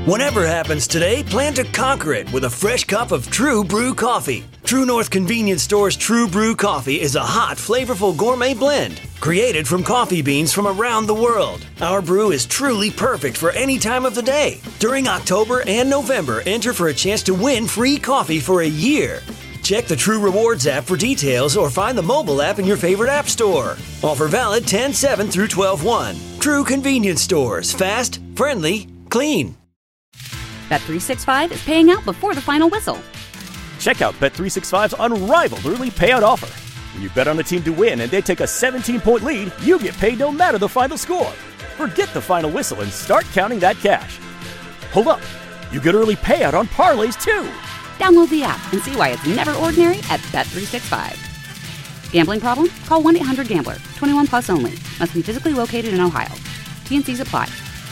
Whatever happens today, plan to conquer it with a fresh cup of True Brew coffee. True North Convenience Store's True Brew coffee is a hot, flavorful gourmet blend created from coffee beans from around the world. Our brew is truly perfect for any time of the day. During October and November, enter for a chance to win free coffee for a year. Check the True Rewards app for details or find the mobile app in your favorite app store. Offer valid 10/7 through 12/1. True Convenience Stores. Fast, friendly, clean. Bet365 is paying out before the final whistle. Check out Bet365's unrivaled early payout offer. When you bet on a team to win and they take a 17-point lead, you get paid no matter the final score. Forget the final whistle and start counting that cash. Hold up. You get early payout on parlays, too. Download the app and see why it's never ordinary at Bet365. Gambling problem? Call 1-800-GAMBLER. 21 plus only. Must be physically located in Ohio. T&Cs apply.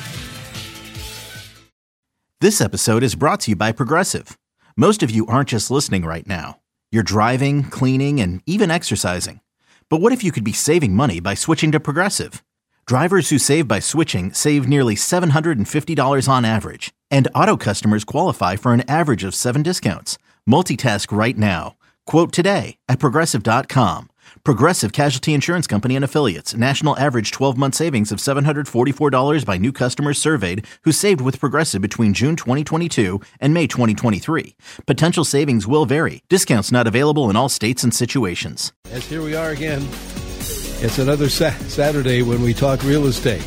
This episode is brought to you by Progressive. Most of you aren't just listening right now. You're driving, cleaning, and even exercising. But what if you could be saving money by switching to Progressive? Drivers who save by switching save nearly $750 on average. And auto customers qualify for an average of 7 discounts. Multitask right now. Quote today at Progressive.com. Progressive Casualty Insurance Company and Affiliates. National average 12-month savings of $744 by new customers surveyed who saved with Progressive between June 2022 and May 2023. Potential savings will vary. Discounts not available in all states and situations. As here we are again. It's another Saturday when we talk real estate.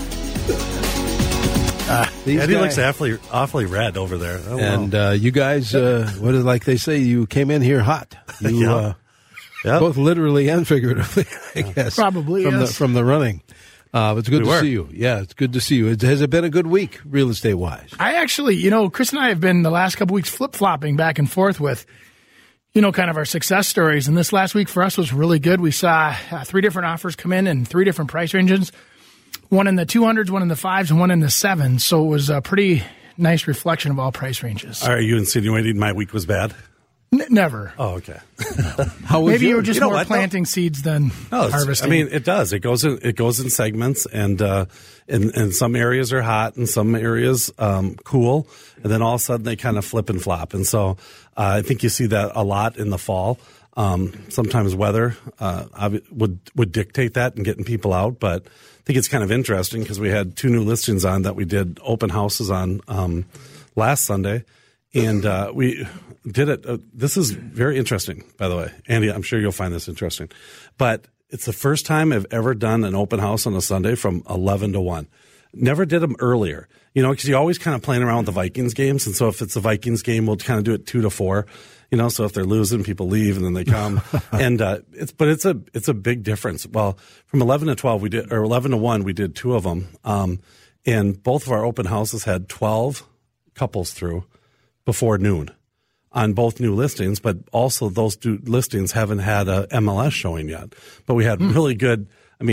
Eddie looks awfully red over there. Oh, and you guys, what is like they say, you came in here hot. You both literally and figuratively, I guess. Probably, from the running. It's good to see you. Yeah, it's good to see you. Has it been a good week, real estate-wise? I actually, Chris and I have been the last couple weeks flip-flopping back and forth with, kind of our success stories. And this last week for us was really good. We saw 3 different offers come in 3 different price ranges. One in the 200s, one in the 5s, and one in the 7s. So it was a pretty nice reflection of all price ranges. Are you insinuating my week was bad? Never. Oh, okay. Maybe you were just more planting seeds than harvesting. I mean, it does. It goes in segments, and some areas are hot, and some areas cool, and then all of a sudden they kind of flip and flop. And so I think you see that a lot in the fall. Sometimes weather would dictate that and getting people out, but I think it's kind of interesting because we had 2 new listings on that we did open houses on last Sunday. And we did it. This is very interesting, by the way. Andy, I'm sure you'll find this interesting. But it's the first time I've ever done an open house on a Sunday from 11 to 1. Never did them earlier, because you're always kind of playing around with the Vikings games. And so if it's a Vikings game, we'll kind of do it 2 to 4. So if they're losing, people leave and then they come. And it's a big difference. Well, from 11 to 12 or 11 to 1, we did 2 of them. And both of our open houses had 12 couples through before noon on both new listings, but also those 2 listings haven't had a MLS showing yet. But we had really good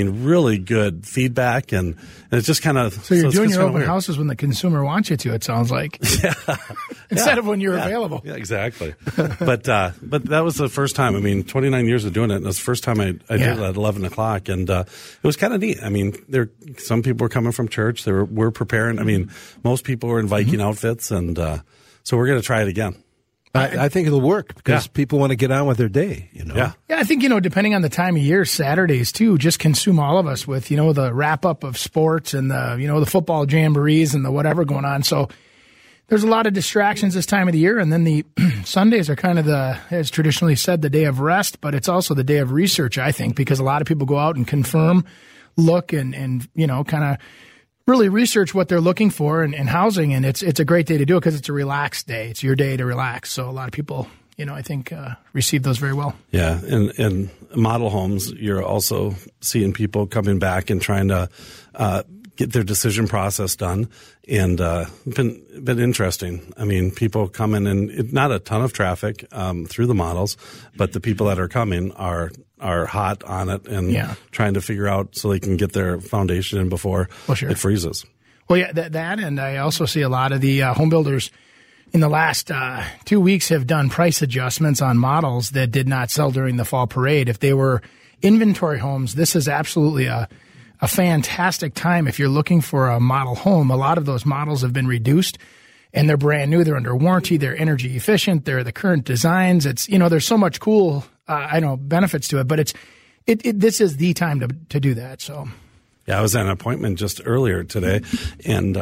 feedback, and it's just kind of... So you're doing your open houses when the consumer wants you to, it sounds like. Yeah. Instead of when you're available. Yeah, exactly. But that was the first time. 29 years of doing it, and it was the first time I did it at 11 o'clock, and it was kind of neat. Some people were coming from church. We're preparing. Most people were in Viking outfits, and so we're going to try it again. I think it'll work because people want to get on with their day, Yeah, I think, depending on the time of year, Saturdays, too, just consume all of us with, the wrap-up of sports and the football jamborees and the whatever going on. So there's a lot of distractions this time of the year. And then the Sundays are kind of as traditionally said, the day of rest, but it's also the day of research, I think, because a lot of people go out and confirm, look, and kind of really research what they're looking for in housing, and it's a great day to do it because it's a relaxed day. It's your day to relax. So a lot of people, I think receive those very well. Yeah, and model homes, you're also seeing people coming back and trying to get their decision process done, and been interesting. People coming and not a ton of traffic through the models, but the people that are coming are hot on it and trying to figure out so they can get their foundation in before it freezes. Well, yeah, that, and I also see a lot of the home builders in the last 2 weeks have done price adjustments on models that did not sell during the fall parade. If they were inventory homes, this is absolutely a a fantastic time if you're looking for a model home. A lot of those models have been reduced and they're brand new. They're under warranty. They're energy efficient. They're the current designs. It's, there's so much cool, benefits to it, but this is the time to do that. So. Yeah, I was at an appointment just earlier today, and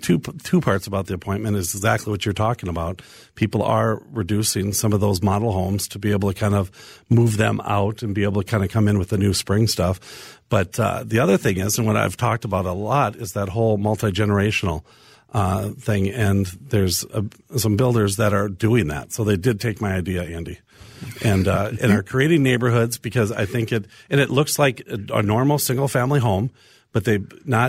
two parts about the appointment is exactly what you're talking about. People are reducing some of those model homes to be able to kind of move them out and be able to kind of come in with the new spring stuff. But the other thing is, and what I've talked about a lot, is that whole multi-generational thing, and there's some builders that are doing that. So they did take my idea, Andy. And are creating neighborhoods, because I think it looks like a normal single family home, but they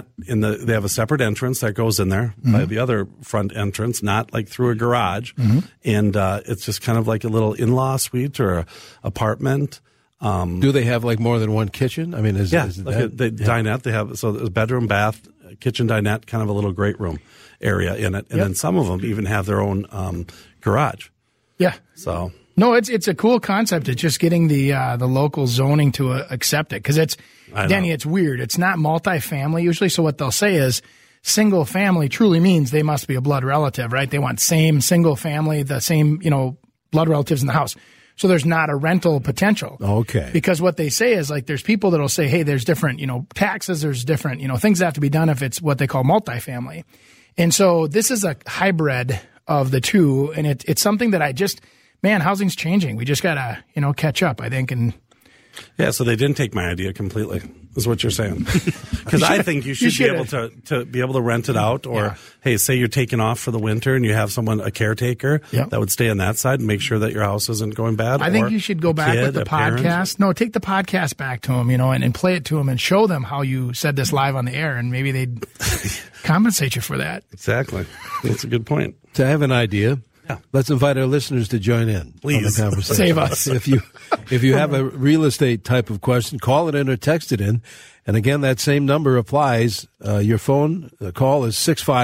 have a separate entrance that goes in there by the other front entrance, not like through a garage. And it's just kind of like a little in-law suite or a apartment. Do they have like more than one kitchen? I mean, the dinette, they have, so a bedroom, bath, kitchen, dinette, kind of a little great room area in it. And then some of them even have their own garage. Yeah. So. No, it's a cool concept. It's just getting the local zoning to accept it, because Denny, it's weird. It's not multifamily usually. So what they'll say is single family truly means they must be a blood relative, right? They want same single family, the same blood relatives in the house. So there's not a rental potential. Okay. Because what they say is, like, there's people that'll say, hey, there's different taxes, there's different things that have to be done if it's what they call multifamily, and so this is a hybrid of the two, and it's something that housing's changing. We just gotta, catch up, I think. And yeah, so they didn't take my idea completely, is what you're saying. Because I think you should be able to be able to rent it out, or hey, say you're taking off for the winter and you have a caretaker that would stay on that side and make sure that your house isn't going bad. I think you should go back with the podcast. No, take the podcast back to them, and play it to them and show them how you said this live on the air, and maybe they'd compensate you for that. Exactly. That's a good point. So I have an idea. Yeah. Let's invite our listeners to join in. Please. On the conversation. Save us. If you have a real estate type of question, call it in or text it in. And again, that same number applies. Your phone call is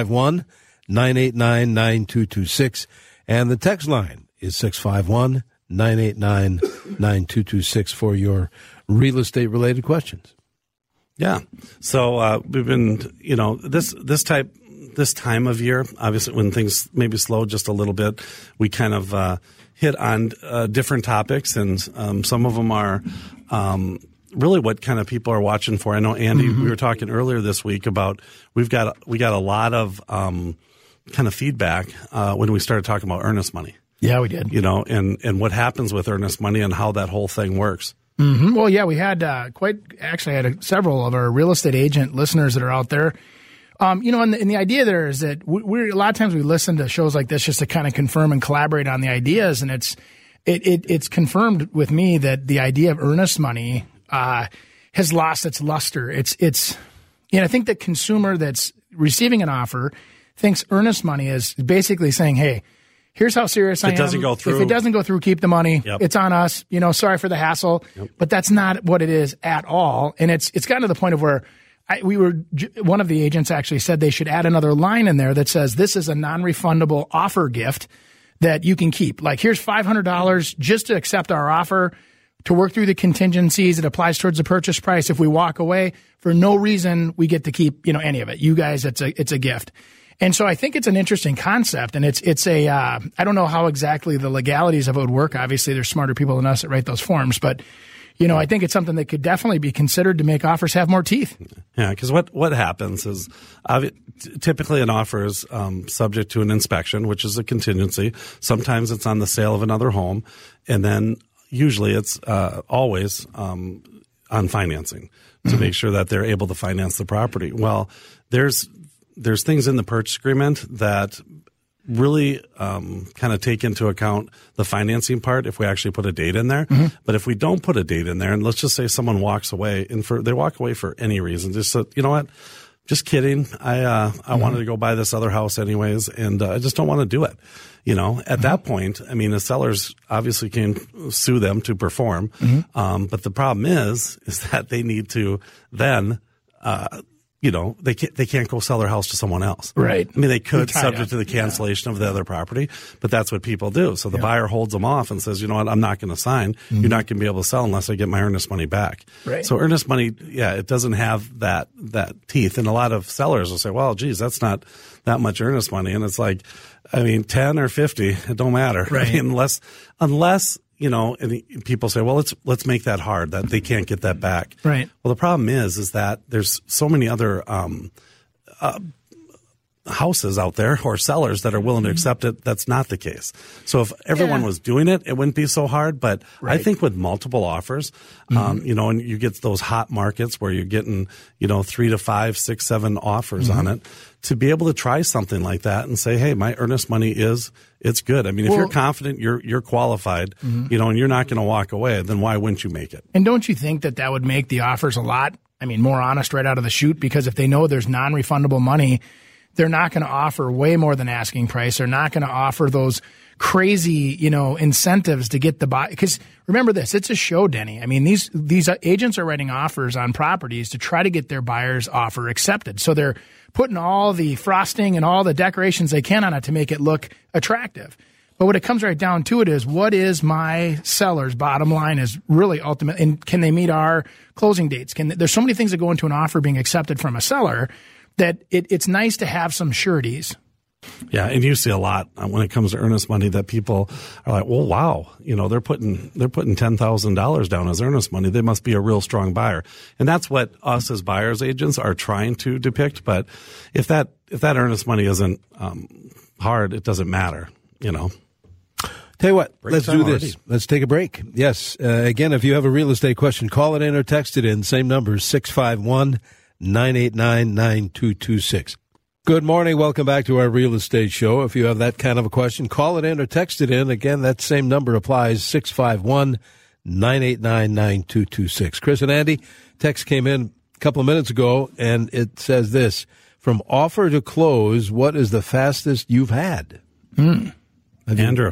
651-989-9226. And the text line is 651-989-9226 for your real estate related questions. Yeah. So we've been, this time of year, obviously when things maybe slow just a little bit, we kind of hit on different topics, and some of them are really what kind of people are watching for. I know, Andy, we were talking earlier this week about we got a lot of kind of feedback when we started talking about earnest money. Yeah, we did. And what happens with earnest money and how that whole thing works. Mm-hmm. Well, yeah, we had several of our real estate agent listeners that are out there. And the idea there is that we're a lot of times we listen to shows like this just to kind of confirm and collaborate on the ideas, and it's confirmed with me that the idea of earnest money has lost its luster. I think the consumer that's receiving an offer thinks earnest money is basically saying, hey, here's how serious I am. If it doesn't go through. If it doesn't go through, keep the money. Yep. It's on us. Sorry for the hassle. Yep. But that's not what it is at all. And it's gotten to the point of where one of the agents actually said they should add another line in there that says this is a non-refundable offer gift that you can keep. Like, here's $500 just to accept our offer, to work through the contingencies. It applies towards the purchase price. If we walk away for no reason, we get to keep, any of it. You guys, it's a gift. And so I think it's an interesting concept, and it's I don't know how exactly the legalities of it would work. Obviously, there's smarter people than us that write those forms, but I think it's something that could definitely be considered to make offers have more teeth. Yeah, because what happens is typically an offer is subject to an inspection, which is a contingency. Sometimes it's on the sale of another home, and then usually it's always on financing to make sure that they're able to finance the property. Well, there's things in the purchase agreement that really kind of take into account the financing part if we actually put a date in there. Mm-hmm. But if we don't put a date in there, and let's just say someone walks away, and they walk away for any reason, just so, you know what, just kidding. I wanted to go buy this other house anyways, and I just don't want to do it. At that point, the sellers obviously can sue them to perform. Mm-hmm. But the problem is that they need to then they can't go sell their house to someone else. Right. I mean, they could, subject up. to the cancellation of the other property, but that's what people do. So the buyer holds them off and says, you know what, I'm not going to sign. You're not going to be able to sell unless I get my earnest money back. Right. So earnest money, it doesn't have that teeth. And a lot of sellers will say, well, geez, that's not that much earnest money. And it's like, I mean, 10 or 50, it don't matter. Right. I mean, unless and people say, well, let's make that hard, that they can't get that back. Right. Well, the problem is that there's so many other houses out there or sellers that are willing to accept it. That's not the case. So if everyone was doing it, it wouldn't be so hard. But I think with multiple offers, and you get those hot markets where you're getting, 3 to 5, 6, 7 offers on it, to be able to try something like that and say, hey, my earnest money it's good. I mean, if you're confident, you're qualified, and you're not going to walk away, then why wouldn't you make it? And don't you think that would make the offers a lot, more honest right out of the chute? Because if they know there's non-refundable money, they're not going to offer way more than asking price. They're not going to offer those crazy, incentives to get the buy. Because remember this, it's a show, Denny. I mean, these agents are writing offers on properties to try to get their buyer's offer accepted. So they're putting all the frosting and all the decorations they can on it to make it look attractive. But what it comes right down to it is, what is my seller's bottom line is really ultimate, and can they meet our closing dates? There's so many things that go into an offer being accepted from a seller that it's nice to have some sureties. Yeah, and you see a lot when it comes to earnest money that people are like, well, wow, they're putting $10,000 down as earnest money. They must be a real strong buyer. And that's what us as buyers agents are trying to depict. But if that earnest money isn't hard, it doesn't matter, Tell you what, let's do this. Already. Let's take a break. Yes. Again, if you have a real estate question, call it in or text it in. Same number, 651-989-9226. Good morning. Welcome back to our real estate show. If you have that kind of a question, call it in or text it in. Again, that same number applies, 651-989-9226. Chris and Andy, text came in a couple of minutes ago, and it says this: from offer to close, what is the fastest you've had? Andrew.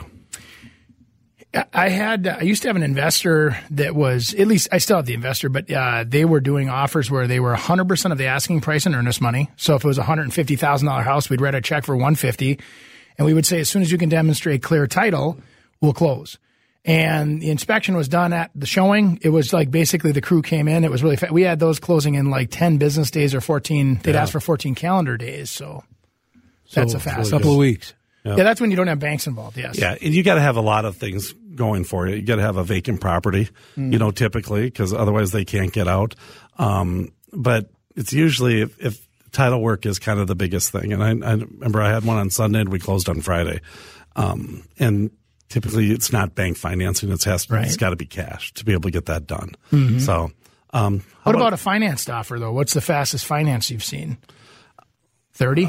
I used to have an investor that was, at least I still have the investor, but they were doing offers where they were 100% of the asking price in earnest money. So if it was a $150,000 house, we'd write a check for $150,000, and we would say, as soon as you can demonstrate clear title, we'll close. And the inspection was done at the showing. It was like basically the crew came in. It was really fast. We had those closing in like 10 business days or 14. They'd ask for 14 calendar days. So that's a fast couple of weeks. Yeah, that's when you don't have banks involved, yes. Yeah, and you got to have a lot of things going for you. You got to have a vacant property, typically, because otherwise they can't get out. But it's usually if title work is kind of the biggest thing. And I remember I had one on Sunday and we closed on Friday. And typically it's not bank financing. It's got to be cash to be able to get that done. So, what about a financed offer, though? What's the fastest finance you've seen? 30?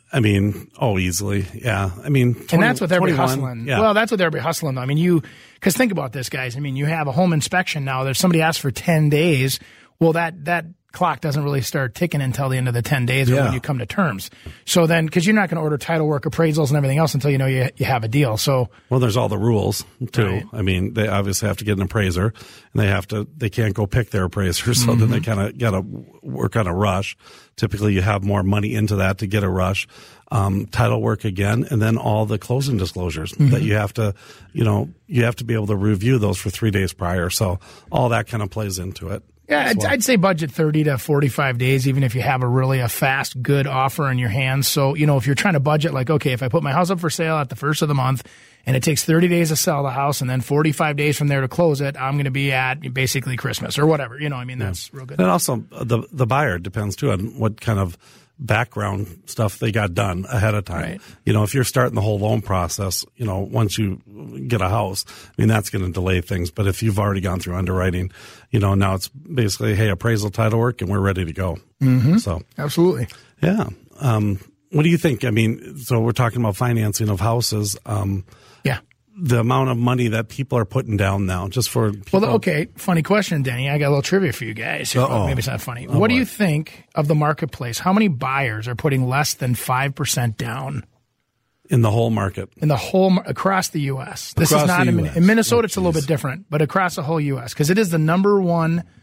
Easily. Yeah. 20, and that's with everybody 21, hustling. Yeah. Well, that's with everybody hustling, though. Because think about this, guys. You have a home inspection now. There's somebody asks for 10 days. Well, that clock doesn't really start ticking until the end of the 10 days or when you come to terms. So then, because you're not going to order title work, appraisals, and everything else until you have a deal. So, well, there's all the rules too. Right. They obviously have to get an appraiser, and they can't go pick their appraiser. So then they kind of got to work on a rush. Typically, you have more money into that to get a rush. Title work again, and then all the closing disclosures that you have to be able to review those for 3 days prior. So all that kind of plays into it. Yeah, I'd say budget 30 to 45 days, even if you have a fast, good offer in your hands. So, if you're trying to budget, like, okay, if I put my house up for sale at the first of the month and it takes 30 days to sell the house and then 45 days from there to close it, I'm going to be at basically Christmas or whatever. That's real good. And also the buyer depends too on what kind of background stuff they got done ahead of time. Right. If you're starting the whole loan process, once you get a house, that's going to delay things. But if you've already gone through underwriting, now it's basically, hey, appraisal, title work, and we're ready to go. So absolutely. Yeah. What do you think? So we're talking about financing of houses. Yeah. The amount of money that people are putting down now, just for people. Well, okay, funny question, Denny. I got a little trivia for you guys. Well, maybe it's not funny. What do you think of the marketplace? How many buyers are putting less than 5% down? In the whole market? Across the U.S. This is not in Minnesota. It's a little bit different, but across the whole U.S. because it is the number one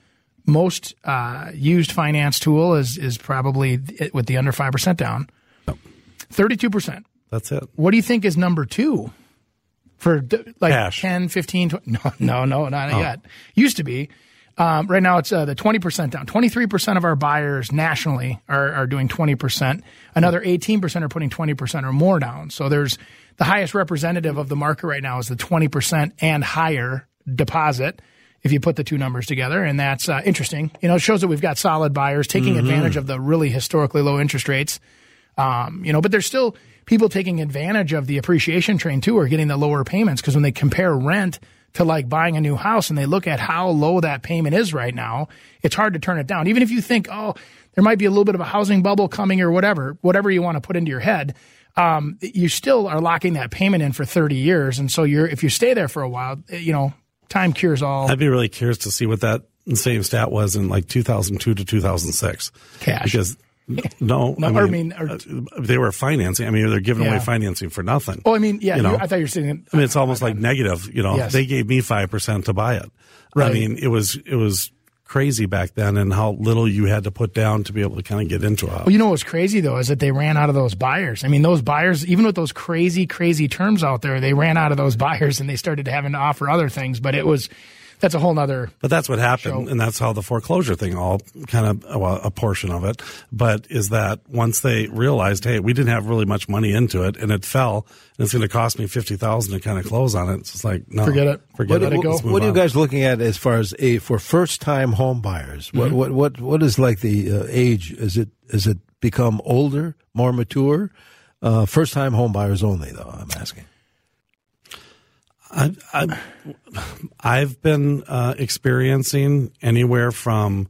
most used finance tool is probably with the under 5% down. 32%. That's it. What do you think is number 2 for like Cash. 10, 15, 20? No, not yet. Used to be. Right now it's the 20% down. 23% of our buyers nationally are doing 20%. Another 18% are putting 20% or more down. So there's the highest representative of the market right now is the 20% and higher deposit if you put the two numbers together. And that's interesting. It shows that we've got solid buyers taking advantage of the really historically low interest rates. But there's still people taking advantage of the appreciation train too, or getting the lower payments, because when they compare rent to like buying a new house and they look at how low that payment is right now, it's hard to turn it down. Even if you think, there might be a little bit of a housing bubble coming or whatever you want to put into your head, you still are locking that payment in for 30 years. And so if you stay there for a while, time cures all. I'd be really curious to see what that same stat was in like 2002 to 2006. Cash. Because they were financing. They're giving away financing for nothing. Oh, I thought you were saying. It's almost like negative. Yes. They gave me 5% to buy it. Right. It was crazy back then, and how little you had to put down to be able to kind of get into it. Well, what's crazy though is that they ran out of those buyers. Those buyers, even with those crazy terms out there, they ran out of those buyers and they started having to offer other things. But that's a whole nother. But that's what happened, and that's how the foreclosure thing all kind of, a portion of it. But is that once they realized, hey, we didn't have really much money into it, and it fell, and it's going to cost me $50,000 to kind of close on it. It's just like, no, forget it. Let it go. What are you guys looking at as far as for first-time home buyers? Mm-hmm. What is like the age? Is it become older, more mature? First-time home buyers only, though. I'm asking. I've been experiencing anywhere from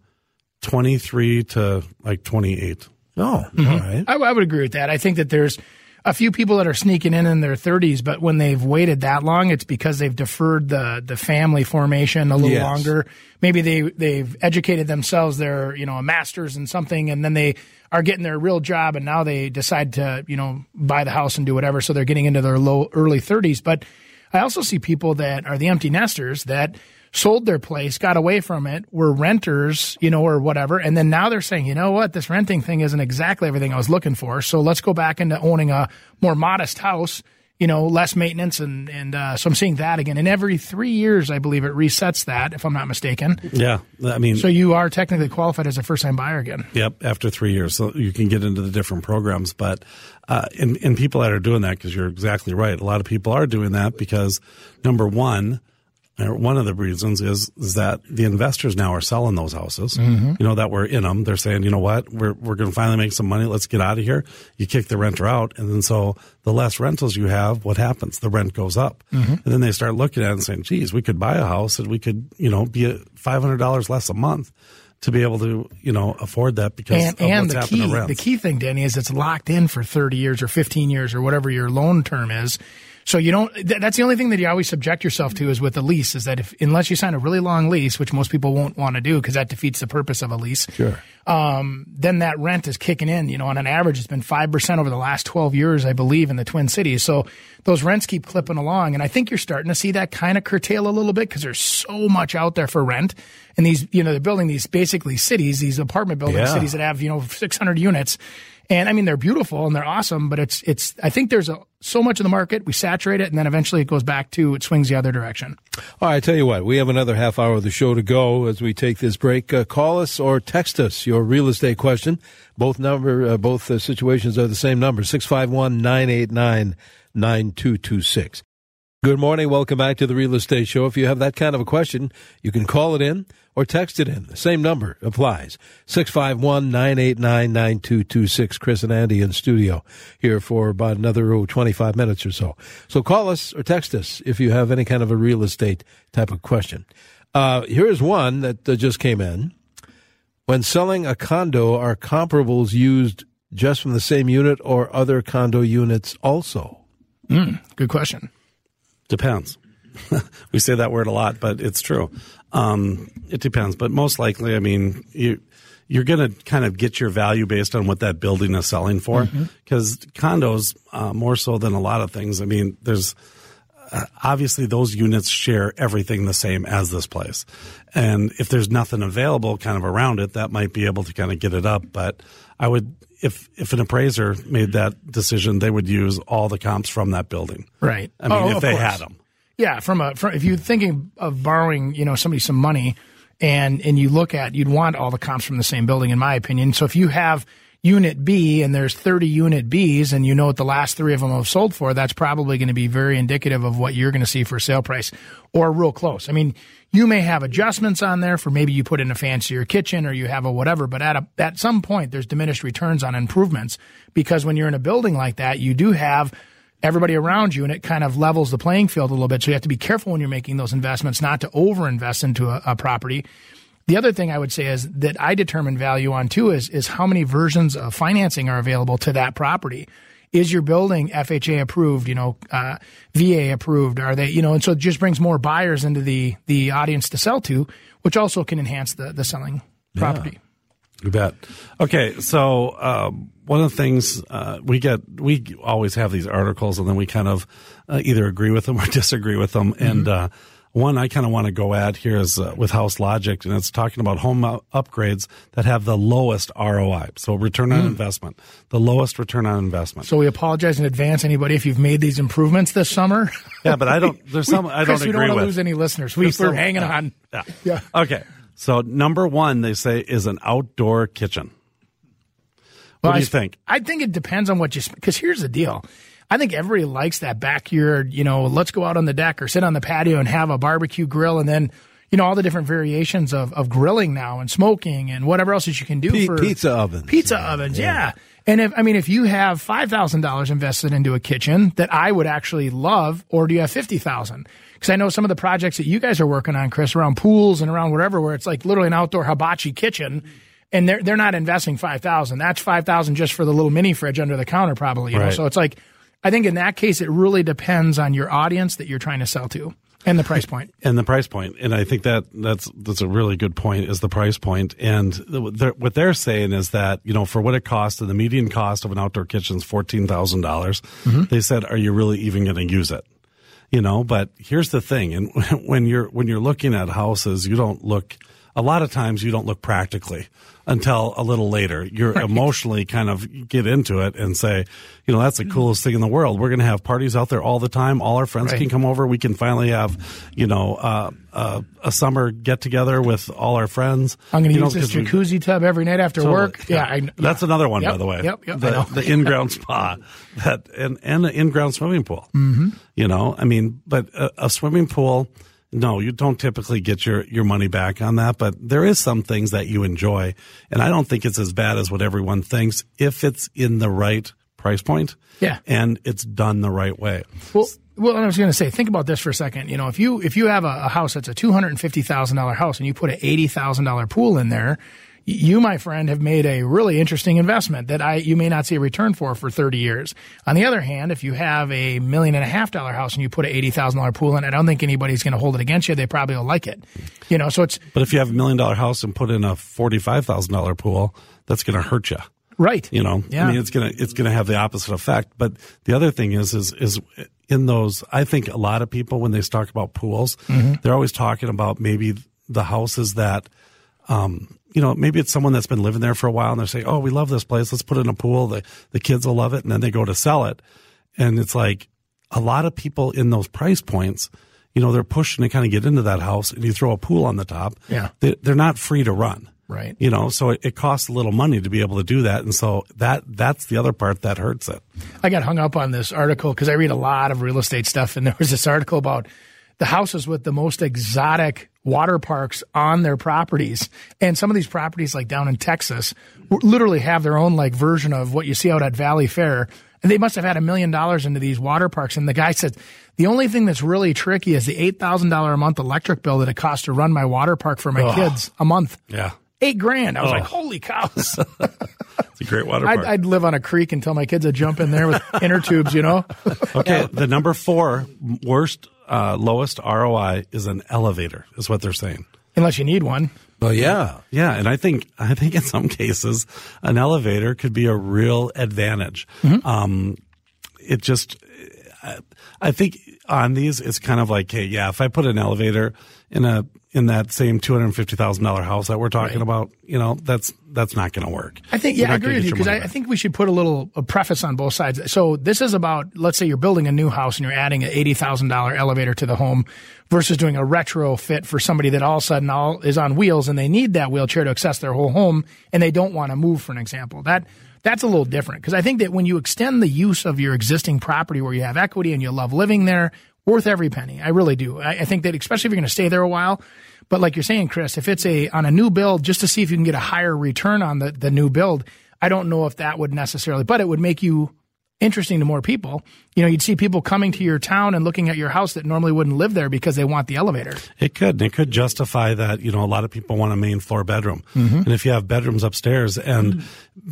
23 to like 28. Oh, mm-hmm. All right. I would agree with that. I think that there's a few people that are sneaking in their 30s, but when they've waited that long, it's because they've deferred the family formation a little longer. Maybe they've educated themselves. They're, a master's in something, and then they are getting their real job, and now they decide to, buy the house and do whatever. So they're getting into their early 30s. But I also see people that are the empty nesters that sold their place, got away from it, were renters, or whatever. And then now they're saying, this renting thing isn't exactly everything I was looking for. So let's go back into owning a more modest house, less maintenance. And so I'm seeing that again. And every 3 years, I believe it resets that, if I'm not mistaken. Yeah. So you are technically qualified as a first-time buyer again. Yep. After 3 years. So you can get into the different programs. But, and people that are doing that, because you're exactly right. A lot of people are doing that because, number one of the reasons is that the investors now are selling those houses, that were in them. They're saying, what, we're going to finally make some money. Let's get out of here. You kick the renter out. And then so the less rentals you have, what happens? The rent goes up. And then they start looking at it and saying, geez, we could buy a house and we could, be at $500 less a month to be able to, afford that because of what's happened to rents. The key thing, Danny, is it's locked in for 30 years or 15 years or whatever your loan term is. So that's the only thing that you always subject yourself to is with a lease, is that unless you sign a really long lease, which most people won't want to do because that defeats the purpose of a lease. Sure. Then that rent is kicking in. On an average, it's been 5% over the last 12 years, I believe, in the Twin Cities. So those rents keep clipping along. And I think you're starting to see that kind of curtail a little bit because there's so much out there for rent. And these, they're building these basically cities, these apartment building cities that have, 600 units. And they're beautiful and they're awesome, but it's. I think there's so much of the market, we saturate it, and then eventually it swings the other direction. All right, I tell you what, we have another half hour of the show to go as we take this break. Call us or text us your real estate question. Both situations are the same number, 651-989-9226. Good morning. Welcome back to the Real Estate Show. If you have that kind of a question, you can call it in or text it in. The same number applies. 651-989-9226. Chris and Andy in studio here for about another 25 minutes or so. So call us or text us if you have any kind of a real estate type of question. Here's one that just came in. When selling a condo, are comparables used just from the same unit or other condo units also? Good question. Depends. We say that word a lot, but it's true. It depends. But most likely, you're going to kind of get your value based on what that building is selling for. Because condos, more so than a lot of things, there's obviously those units share everything the same as this place. And if there's nothing available kind of around it, that might be able to kind of get it up. But I would, if an appraiser made that decision, they would use all the comps from that building. Right. I mean, if they course. had them. Yeah. If you're thinking of borrowing, somebody some money and you look at, you'd want all the comps from the same building, in my opinion. So if you have Unit B and there's 30 Unit Bs and you know what the last 3 of them have sold for, that's probably going to be very indicative of what you're going to see for sale price or real close. I mean, you may have adjustments on there for maybe you put in a fancier kitchen or you have a whatever, but at some point there's diminished returns on improvements because when you're in a building like that, you do have everybody around you and it kind of levels the playing field a little bit. So you have to be careful when you're making those investments not to overinvest into a property. The other thing I would say is that I determine value on too is how many versions of financing are available to that property. Is your building FHA approved, VA approved? Are they, and so it just brings more buyers into the audience to sell to, which also can enhance the selling property. You bet. Okay. So, one of the things, we always have these articles and then we kind of either agree with them or disagree with them. Mm-hmm. And, one I kind of want to go at here is with House Logic, and it's talking about home upgrades that have the lowest ROI. So return on investment, the lowest return on investment. So we apologize in advance, anybody, if you've made these improvements this summer. Yeah, but I don't agree with. We don't want to lose any listeners. We're hanging on. Yeah. Okay. So number 1, they say, is an outdoor kitchen. What do you think? I think it depends on what because here's the deal. I think everybody likes that backyard, let's go out on the deck or sit on the patio and have a barbecue grill and then, all the different variations of grilling now and smoking and whatever else that you can do for pizza ovens. Pizza ovens, yeah. And if you have $5,000 invested into a kitchen that I would actually love, or do you have $50,000? Because I know some of the projects that you guys are working on, Chris, around pools and around whatever, where it's like literally an outdoor hibachi kitchen. And they're not investing $5,000. That's $5,000 just for the little mini fridge under the counter, probably. Right. So it's like, I think in that case, it really depends on your audience that you're trying to sell to and the price point. And the price point. And I think that's a really good point is the price point. And what they're saying is that, for what it costs, and the median cost of an outdoor kitchen is $14,000. Mm-hmm. They said, are you really even going to use it? But here's the thing. And when you're looking at houses, a lot of times you don't look practically until a little later. You're emotionally kind of get into it and say, that's the coolest thing in the world. We're going to have parties out there all the time. All our friends can come over. We can finally have, a summer get together with all our friends. I'm going to use this jacuzzi tub every night after work. Yeah. That's another one, by the way. Yep. The in-ground spa and an in-ground swimming pool. Mm-hmm. But a swimming pool, no, you don't typically get your money back on that, but there is some things that you enjoy. And I don't think it's as bad as what everyone thinks if it's in the right price point. Yeah. And it's done the right way. Well, I was going to say, think about this for a second. If you have a house that's a $250,000 house and you put an $80,000 pool in there, you, my friend, have made a really interesting investment that you may not see a return for 30 years. On the other hand, if you have a $1.5 million house and you put an $80,000 pool in, I don't think anybody's going to hold it against you. They probably will like it. So it's. But if you have $1 million house and put in a $45,000 pool, that's going to hurt you. Right. Yeah. It's going to have the opposite effect. But the other thing is in those, I think a lot of people, when they talk about pools, mm-hmm. they're always talking about maybe the houses that, maybe it's someone that's been living there for a while and they're saying, oh, we love this place. Let's put in a pool. The kids will love it. And then they go to sell it. And it's like a lot of people in those price points, they're pushing to kind of get into that house and you throw a pool on the top. Yeah. They're not free to run. Right. So it costs a little money to be able to do that. And so that's the other part that hurts it. I got hung up on this article because I read a lot of real estate stuff. And there was this article about the houses with the most exotic water parks on their properties. And some of these properties, like down in Texas, literally have their own version of what you see out at Valley Fair. And they must have had $1 million into these water parks. And the guy said, the only thing that's really tricky is the $8,000 a month electric bill that it costs to run my water park for my kids a month. Yeah. $8,000. I was like, holy cows. It's a great water park. I'd live on a creek and tell my kids to jump in there with inner tubes, Okay. The number 4 worst, lowest ROI is an elevator, is what they're saying. Unless you need one. Well, yeah. Yeah. And I think in some cases, an elevator could be a real advantage. Mm-hmm. I think on these, it's kind of like, hey, yeah, if I put an elevator in that same $250,000 house that we're talking about, that's not going to work. I think, I agree with you, because I think we should put a preface on both sides. So this is about, let's say you're building a new house and you're adding an $80,000 elevator to the home versus doing a retrofit for somebody that all of a sudden is on wheels and they need that wheelchair to access their whole home and they don't want to move, for an example. That's a little different, because I think that when you extend the use of your existing property where you have equity and you love living there, worth every penny. I really do. I think that, especially if you're going to stay there a while. But like you're saying, Chris, if it's on a new build, just to see if you can get a higher return on the new build, I don't know if that would necessarily, but it would make you interesting to more people. You'd see people coming to your town and looking at your house that normally wouldn't live there because they want the elevator. It could justify that. A lot of people want a main floor bedroom. Mm-hmm. And if you have bedrooms upstairs and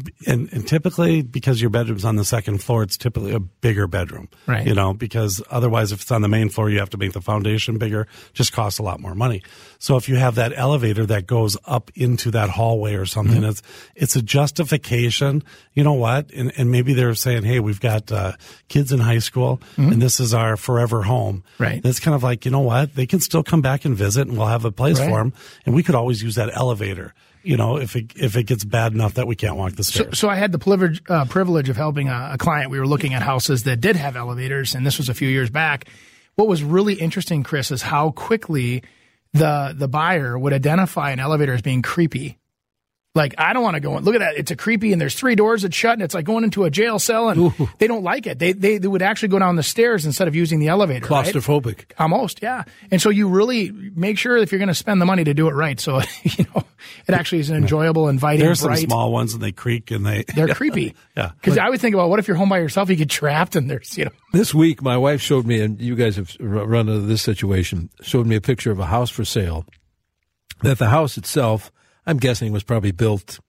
typically, because your bedroom's on the second floor, it's typically a bigger bedroom, right? Because otherwise if it's on the main floor, you have to make the foundation bigger, just costs a lot more money. So if you have that elevator that goes up into that hallway or something, mm-hmm. it's a justification. You know what? And maybe they're saying, hey, we've got kids in high school, mm-hmm. and this is our forever home. Right. It's kind of like, you know what? They can still come back and visit, and we'll have a place right. for them. And we could always use that elevator, if it gets bad enough that we can't walk the stairs. So I had the privilege of helping a client. We were looking at houses that did have elevators, and this was a few years back. What was really interesting, Chris, is how quickly the buyer would identify an elevator as being creepy. Like, I don't want to go in. Look at that. It's a creepy, and there's 3 doors that shut, and it's like going into a jail cell, and Ooh. They don't like it. They would actually go down the stairs instead of using the elevator. Claustrophobic. Right? Almost, yeah. And so you really make sure if you're going to spend the money to do it right. So, it actually is an enjoyable, inviting, There's bright. some small ones, and they creak, and they're creepy. Yeah. Because I would think about, what if you're home by yourself, you get trapped, and there's, This week, my wife showed me, and you guys have run into this situation, showed me a picture of a house for sale, that the house itself, I'm guessing, was probably built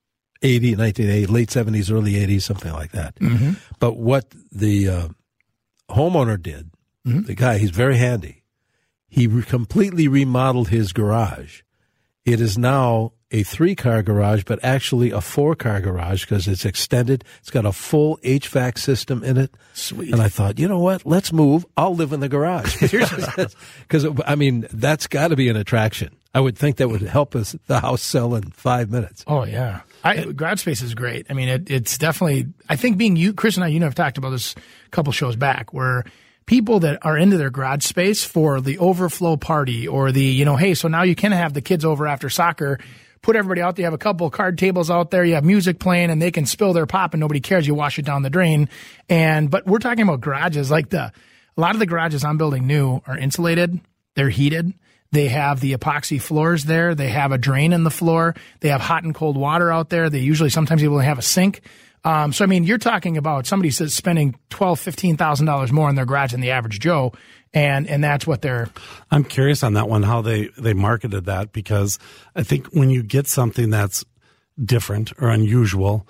1980, late 70s, early 80s, something like that. Mm-hmm. But what the homeowner did, mm-hmm. the guy, he's very handy. He completely remodeled his garage. It is now a 3-car garage, but actually a 4-car garage because it's extended. It's got a full HVAC system in it. Sweet. And I thought, you know what? Let's move. I'll live in the garage. Because, that's got to be an attraction. I would think that would help us the house sell in 5 minutes. Oh, yeah. Garage space is great. I mean, it's definitely, I think Chris and I, have talked about this a couple shows back, where people that are into their garage space for the overflow party or the, hey, so now you can have the kids over after soccer, put everybody out there, you have a couple of card tables out there, you have music playing, and they can spill their pop and nobody cares, you wash it down the drain. But we're talking about garages, like a lot of the garages I'm building new are insulated, they're heated. They have the epoxy floors there. They have a drain in the floor. They have hot and cold water out there. They sometimes even have a sink. So, you're talking about somebody spending $12,000, $15,000 more in their garage than the average Joe. And that's what they're. I'm curious on that one, how they marketed that, because I think when you get something that's different or unusual,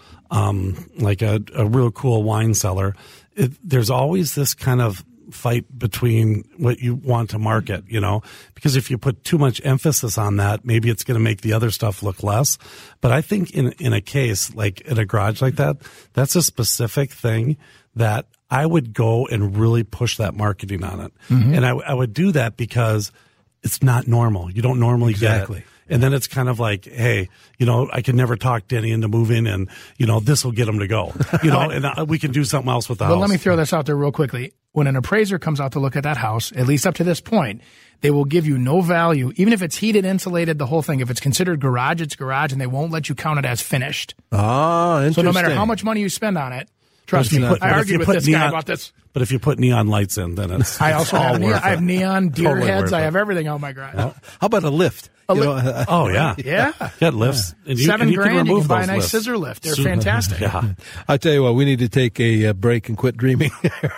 like a real cool wine cellar, there's always this kind of fight between what you want to market, because if you put too much emphasis on that, maybe it's going to make the other stuff look less. But I think in a case like in a garage like that, that's a specific thing that I would go and really push that marketing on it. Mm-hmm. And I would do that because it's not normal. You don't normally exactly. get it. And then it's kind of like, hey, I can never talk Denny into moving, and, this will get him to go, and we can do something else with the house. Well, let me throw this out there real quickly. When an appraiser comes out to look at that house, at least up to this point, they will give you no value, even if it's heated, insulated, the whole thing. If it's considered garage, it's garage, and they won't let you count it as finished. Ah, interesting. So no matter how much money you spend on it, trust me, I argued with this guy about this. But if you put neon lights in, then it's I also have I have neon deer totally heads. I have everything out in my garage. How about a lift? Oh, yeah. Yeah. Get lifts. And $7,000, you can buy a nice lifts. scissor lift. They're fantastic. Yeah. I tell you what, we need to take a break and quit dreaming.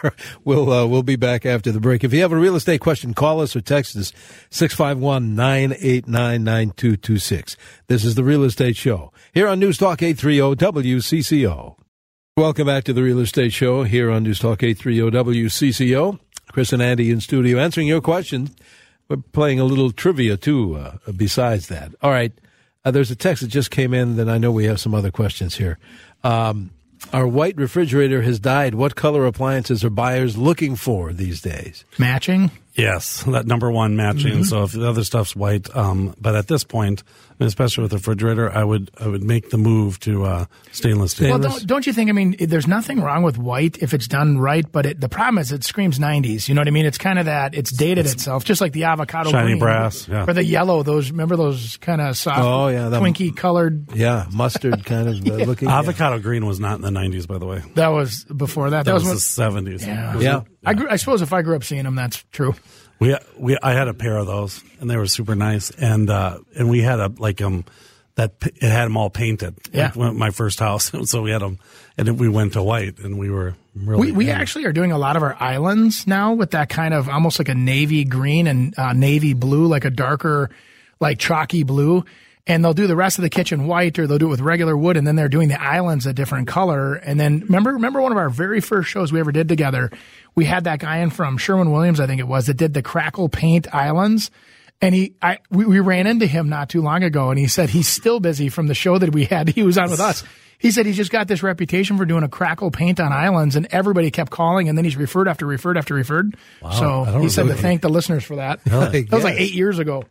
We'll be back after the break. If you have a real estate question, call us or text us 651-989-9226. This is the Real Estate Show here on News Talk 830 WCCO. Welcome back to the Real Estate Show here on News Talk 830 WCCO. Chris and Andy in studio answering your questions. We're playing a little trivia, too, besides that. All right. There's a text that just came in, then I know we have some other questions here. Our white refrigerator has died. What color appliances are buyers looking for these days? Matching? Yes, that number one, matching. So if the other stuff's white, but at this point, especially with the refrigerator, I would make the move to stainless steel. Well, don't you think? I mean, there's nothing wrong with white if it's done right, but the problem is it screams 90s. You know what I mean? It's kind of that it's dated itself, just like the avocado shiny green, brass, yeah. or the yellow. Remember those kind of soft, Twinkie colored, mustard kind of looking. Avocado green was not in the 90s, by the way. That was before that. That was the 70s. Yeah. I suppose if I grew up seeing them, that's true. I had a pair of those, and they were super nice, and we had it had them all painted. Yeah, like my first house, so we had them, and we went to white, and we were really. We actually are doing a lot of our islands now with that kind of almost like a navy green and navy blue, like a darker, like chalky blue. And they'll do the rest of the kitchen white, or they'll do it with regular wood, and then they're doing the islands a different color. And then remember one of our very first shows we ever did together, we had that guy in from Sherwin-Williams, I think it was, that did the crackle paint islands. And we ran into him not too long ago, and he said he's still busy from the show that we had. He was on with us. He said he's just got this reputation for doing a crackle paint on islands, and everybody kept calling, and then he's referred after referred after referred. Wow, so he said to thank the listeners for that. That was like 8 years ago.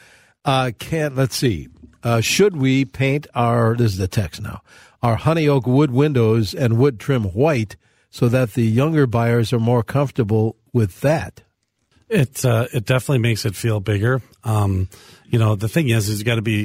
Let's see. Should we paint this is the text now, our honey oak wood windows and wood trim white so that the younger buyers are more comfortable with that? It definitely makes it feel bigger. The thing is you got to be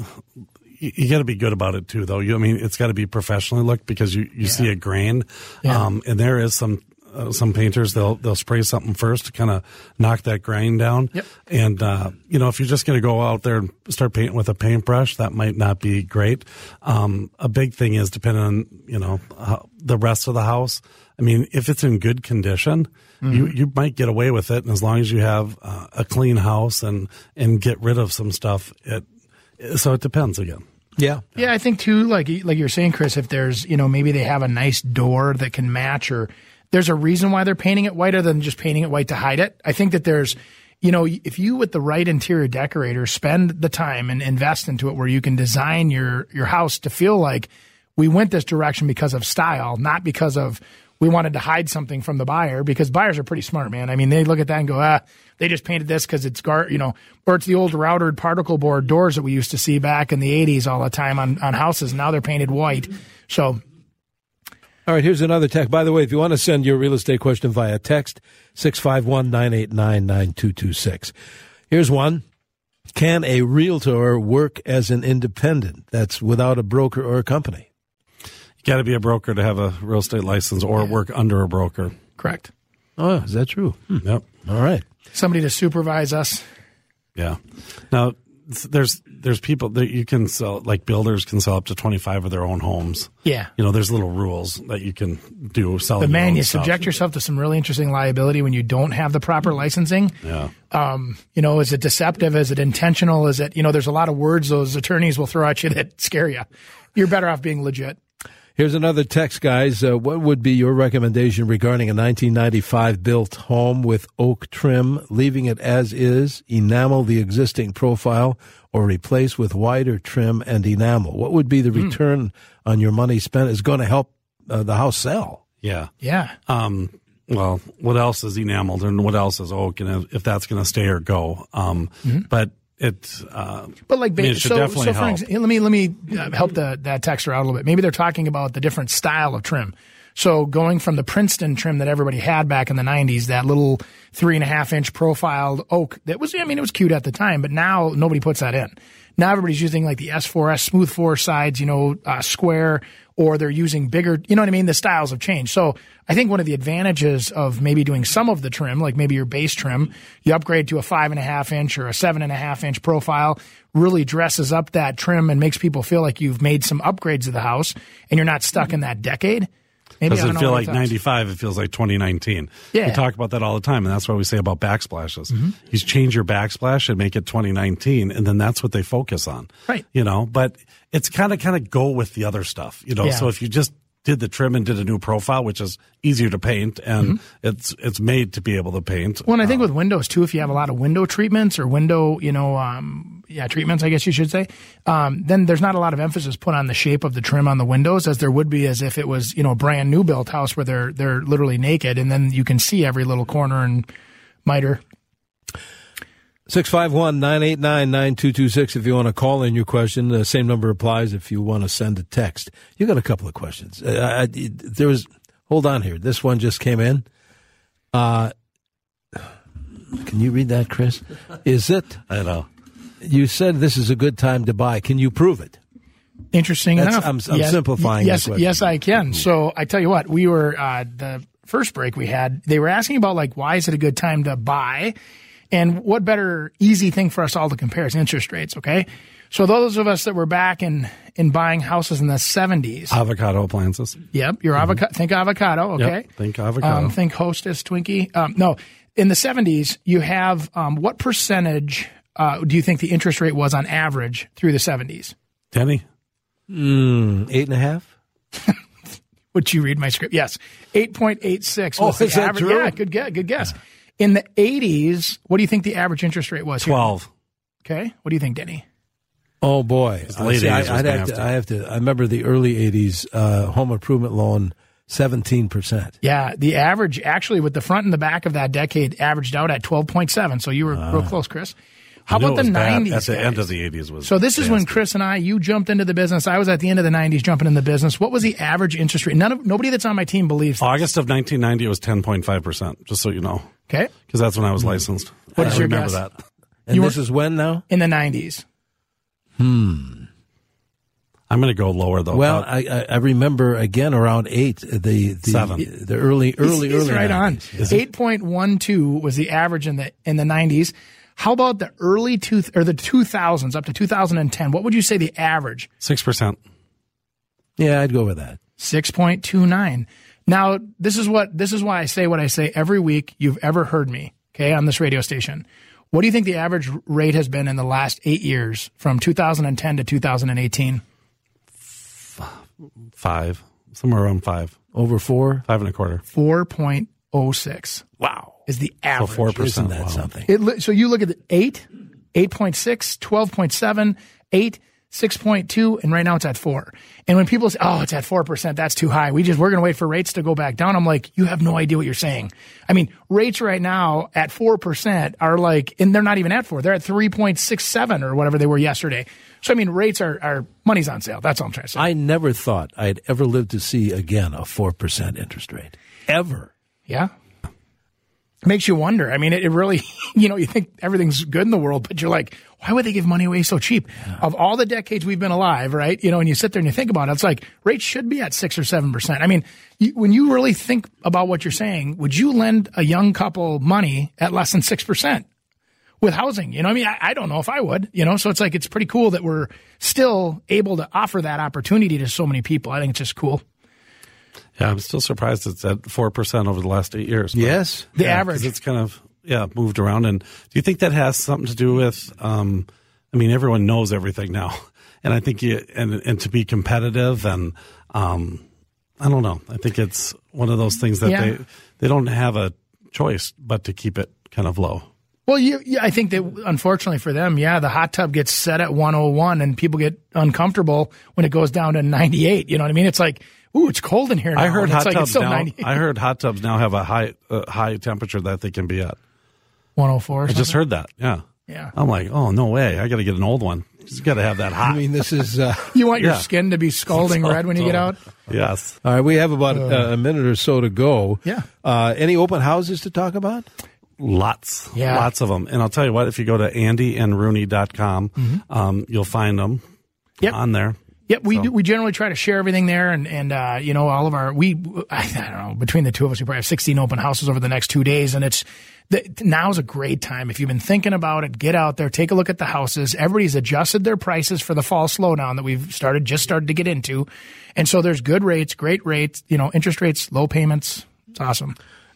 good about it too, though. It's got to be professionally looked, because you see a grain, and there is some painters, they'll spray something first to kind of knock that grain down. Yep. And, if you're just going to go out there and start painting with a paintbrush, that might not be great. A big thing is depending on, the rest of the house. If it's in good condition, you might get away with it. And as long as you have a clean house and get rid of some stuff, so it depends again. Yeah. Yeah, I think too, like you're saying, Chris, if there's, maybe they have a nice door that can match, or there's a reason why they're painting it white other than just painting it white to hide it. I think that there's, if you with the right interior decorator spend the time and invest into it, where you can design your house to feel like we went this direction because of style, not because of we wanted to hide something from the buyer, because buyers are pretty smart, man. They look at that and go, they just painted this because it's or it's the old routed particle board doors that we used to see back in the 80s all the time on houses. Now they're painted white. So. All right, here's another text. By the way, if you want to send your real estate question via text, 651-989-9226. Here's one. Can a realtor work as an independent? That's without a broker or a company. You got to be a broker to have a real estate license, or work under a broker. Correct. Oh, is that true? Yep. All right. Somebody to supervise us. Yeah. Now, there's people that you can sell, like builders can sell up to 25 of their own homes. Yeah. There's little rules that you can do. But man, you subject yourself to some really interesting liability when you don't have the proper licensing. Yeah. Is it deceptive? Is it intentional? Is it, there's a lot of words those attorneys will throw at you that scare you. You're better off being legit. Here's another text, guys. What would be your recommendation regarding a 1995 built home with oak trim, leaving it as is, enamel the existing profile, or replace with wider trim and enamel? What would be the return on your money spent? Is going to help the house sell? Yeah. Yeah. Well, what else is enameled, and what else is oak, and if that's going to stay or go? But it should definitely help. Let me help that texter out a little bit. Maybe they're talking about the different style of trim. So going from the Princeton trim that everybody had back in the 90s, that little 3.5-inch profiled oak that was, it was cute at the time, but now nobody puts that in. Now everybody's using like the S4S smooth 4 sides, square, or they're using bigger, the styles have changed. So I think one of the advantages of maybe doing some of the trim, like maybe your base trim, you upgrade to a 5.5-inch or a 7.5-inch profile, really dresses up that trim and makes people feel like you've made some upgrades to the house and you're not stuck in that decade. Doesn't feel like 95, it feels like 2019. Yeah. We talk about that all the time, and that's what we say about backsplashes. You change your backsplash and make it 2019, and then that's what they focus on. Right. But it's kind of go with the other stuff, So if you just did the trim and did a new profile, which is easier to paint, and it's made to be able to paint. Well, and I think with windows too, if you have a lot of window treatments or window, treatments, I guess you should say, then there's not a lot of emphasis put on the shape of the trim on the windows as there would be as if it was, a brand new built house where they're literally naked, and then you can see every little corner and miter. 651-989-9226 if you want to call in your question. The same number applies if you want to send a text. You got a couple of questions. Hold on here. This one just came in. Can you read that, Chris? Is it? I know. You said this is a good time to buy. Can you prove it? Interesting enough. I'm simplifying the question. Yes, I can. So I tell you what, we were, the first break we had, they were asking about why is it a good time to buy? And what better easy thing for us all to compare is interest rates, okay? So those of us that were back in buying houses in the 70s. Avocado appliances. Yep, think avocado, okay? Yep, think avocado. Think Hostess, Twinkie. No, in the 70s, you have what percentage do you think the interest rate was on average through the 70s? Denny? 8.5? Would you read my script? Yes, 8.86 was is the that average. true? Yeah, good guess. In the 80s, what do you think the average interest rate was? 12. Okay, what do you think, Denny? Oh boy, The late 80s I remember the early 80s home improvement loan 17%. Yeah, the average actually with the front and the back of that decade averaged out at 12.7. So you were real close, Chris. How about the 90s? At the end of the 80s was. So this is when Chris and you jumped into the business. I was at the end of the 90s jumping in the business. What was the average interest rate? Nobody that's on my team believes that. August of 1990, it was 10.5%, just so you know. Okay. Because that's when I was licensed. What is I your remember guess? that. And this is when now? In the 90s. I'm going to go lower, though. Well, I remember, again, around 8, the 7. The early He's right 90s. on. 8.12 was the average in the 90s. How about the early the 2000s up to 2010? What would you say the average? 6%. Yeah, I'd go with that. 6.29. Now, this is why I say what I say every week you've ever heard me, okay, on this radio station. What do you think the average rate has been in the last 8 years from 2010 to 2018? 5. Somewhere around 5. Over 4? 5.25. 4.06. Wow. Is the average. So 4%. Isn't that wow. something? So you look at the 8, 8.6, 12.7, 8, 6.2, and right now it's at 4. And when people say, oh, it's at 4%, that's too high. We're going to wait for rates to go back down. I'm like, you have no idea what you're saying. I mean, rates right now at 4% are and they're not even at 4. They're at 3.67 or whatever they were yesterday. So, I mean, rates are money's on sale. That's all I'm trying to say. I never thought I'd ever live to see again a 4% interest rate. Ever. Yeah. It makes you wonder. I mean, it really, you think everything's good in the world, but you're like, why would they give money away so cheap? Yeah. Of all the decades we've been alive, right? And you sit there and you think about it, it's like rates should be at 6 or 7%. I mean, when you really think about what you're saying, would you lend a young couple money at less than 6% with housing? I mean, I don't know if I would, so it's like, it's pretty cool that we're still able to offer that opportunity to so many people. I think it's just cool. Yeah, I'm still surprised it's at 4% over the last 8 years. Yes. The average. It's kind of, moved around. And do you think that has something to do with, everyone knows everything now. And I think and to be competitive and, I don't know. I think it's one of those things that they don't have a choice but to keep it kind of low. Well, I think that unfortunately for them, the hot tub gets set at 101 and people get uncomfortable when it goes down to 98. You know what I mean? It's like, ooh, it's cold in here now. I heard hot tubs now. 98. I heard hot tubs now have a high temperature that they can be at 104. I just heard that. Yeah. Yeah. I'm like, oh no way! I got to get an old one. You got to have that hot. I mean, this is. You want your skin to be scalding red when you get out. Yes. All right, we have about a minute or so to go. Yeah. Any open houses to talk about? Lots. Yeah. Lots of them. And I'll tell you what, if you go to andyandrooney.com, you'll find them on there. Yep, we generally try to share everything there, and all of our I don't know, between the two of us, we probably have 16 open houses over the next 2 days, and now's a great time. If you've been thinking about it, get out there, take a look at the houses. Everybody's adjusted their prices for the fall slowdown that we've just started to get into, and so there's good rates, great rates, interest rates, low payments. It's awesome.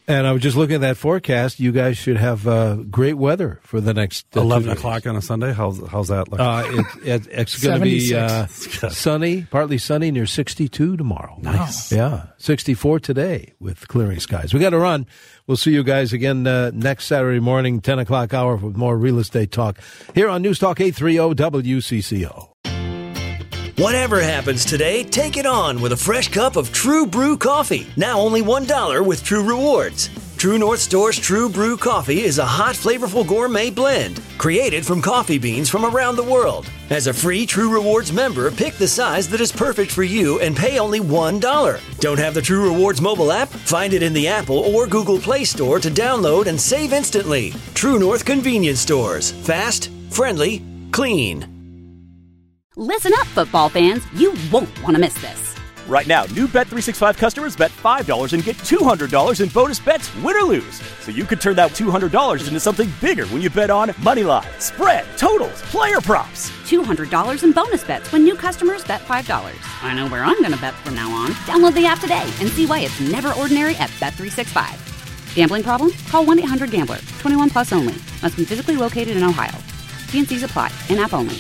And I was just looking at that forecast. You guys should have great weather for the next 11 o'clock on a Sunday. How's that looking? It's going to be sunny, partly sunny, near 62 tomorrow. Nice. Yeah, 64 today with clearing skies. We got to run. We'll see you guys again next Saturday morning, 10 o'clock hour, with more real estate talk here on News Talk 830 WCCO. Whatever happens today, take it on with a fresh cup of True Brew coffee. Now only $1 with True Rewards. True North Store's True Brew coffee is a hot, flavorful gourmet blend created from coffee beans from around the world. As a free True Rewards member, pick the size that is perfect for you and pay only $1. Don't have the True Rewards mobile app? Find it in the Apple or Google Play Store to download and save instantly. True North Convenience Stores. Fast, friendly, clean. Listen up, football fans. You won't want to miss this. Right now, new Bet365 customers bet $5 and get $200 in bonus bets, win or lose. So you could turn that $200 into something bigger when you bet on moneyline, spread, totals, player props. $200 in bonus bets when new customers bet $5. I know where I'm going to bet from now on. Download the app today and see why it's never ordinary at Bet365. Gambling problem? Call 1-800-GAMBLER. 21 plus only. Must be physically located in Ohio. T&Cs apply. In-app only.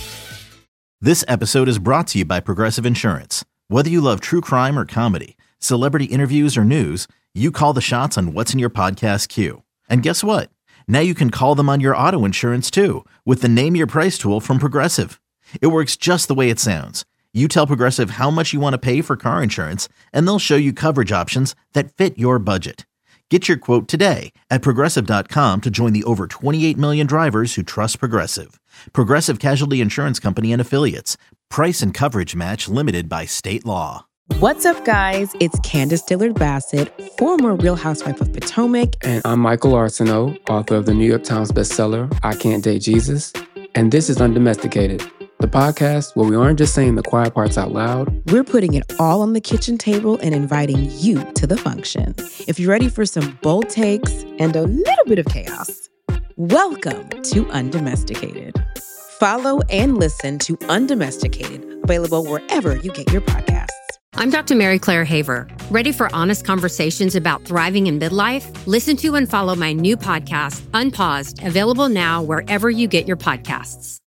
This episode is brought to you by Progressive Insurance. Whether you love true crime or comedy, celebrity interviews or news, you call the shots on what's in your podcast queue. And guess what? Now you can call them on your auto insurance too with the Name Your Price tool from Progressive. It works just the way it sounds. You tell Progressive how much you want to pay for car insurance, and they'll show you coverage options that fit your budget. Get your quote today at Progressive.com to join the over 28 million drivers who trust Progressive. Progressive Casualty Insurance Company and Affiliates. Price and coverage match limited by state law. What's up, guys? It's Candace Dillard-Bassett, former Real Housewife of Potomac. And I'm Michael Arsenault, author of the New York Times bestseller, I Can't Date Jesus. And this is Undomesticated, the podcast where we aren't just saying the quiet parts out loud. We're putting it all on the kitchen table and inviting you to the function. If you're ready for some bold takes and a little bit of chaos, welcome to Undomesticated. Follow and listen to Undomesticated, available wherever you get your podcasts. I'm Dr. Mary Claire Haver. Ready for honest conversations about thriving in midlife? Listen to and follow my new podcast, Unpaused, available now wherever you get your podcasts.